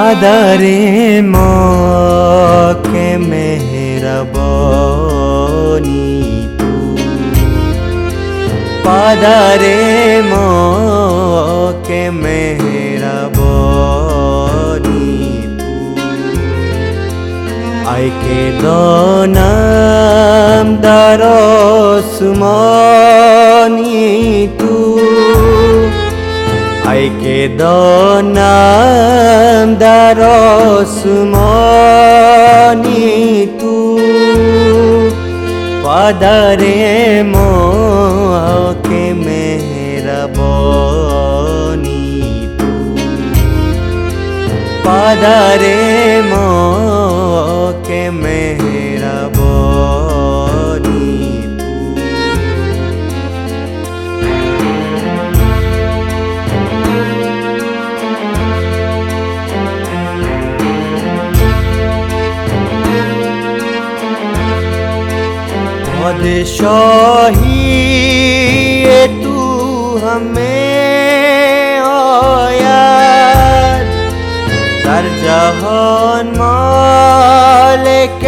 پدر ما که مهربانی تو، پدر ما که مهربانی تو. ای که دانم در آسمانی تو، ای که دانم در آسمانی تو، پدر ما که مهربانی تو، پدر ما که مهربانی تو. پادشاهی تو همه آید، در جهان مالک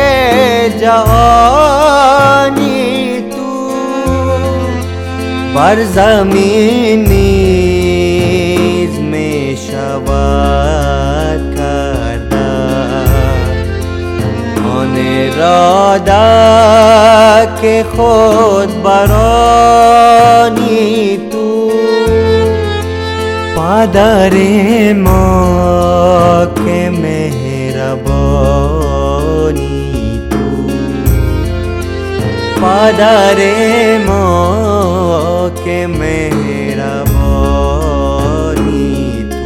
جهانی تو، بر زمین نیز می شود کرده آن اراده که خود برانی تو، پدر ما که مهربانی تو، پدر ما که مهربانی تو.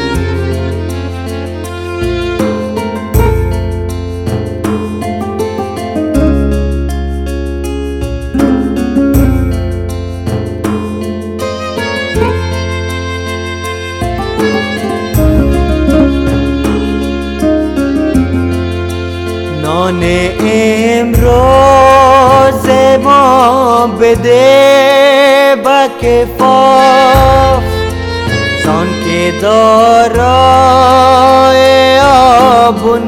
نان امروز ما بده با کفاف، زان که دارای آب و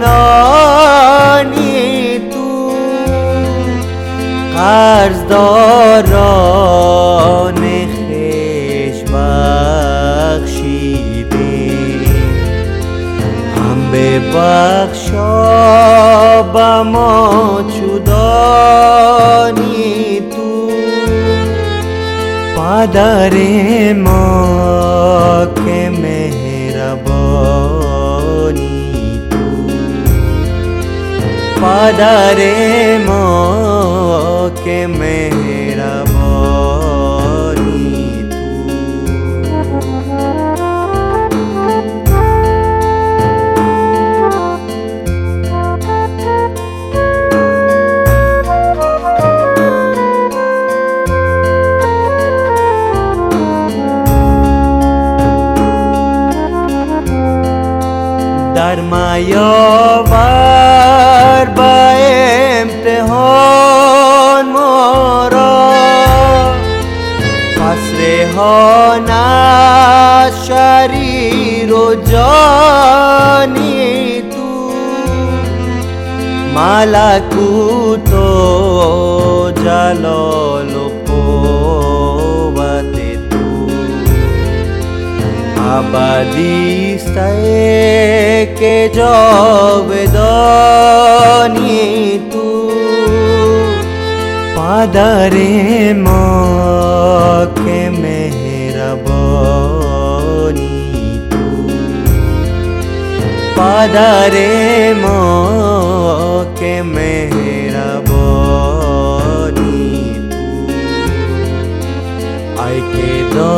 نانی تو، قرضداران خویش بخشیده، هم ببخشا با ما چودانی تو، پدر ما که مهربانی تو، پدر ما که مهربانی تو. در میاور با امتحان ما را، پس رهان از شریر و جانی تو، ملکوت و جلال و قوت تو، ابدی است که جاودانی تو، پدر ما که مهربانی تو، پدر ما که مهربانی تو. ای که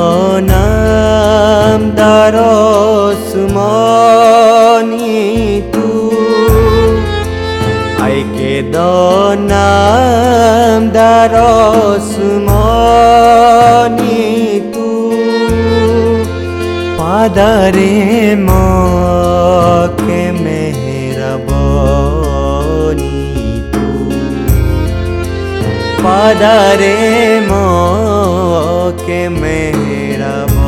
دانم در آسمانی تو، ای که دانم در آسمانی تو، پدر ما که مهربانی تو، پدر ما که مهربانی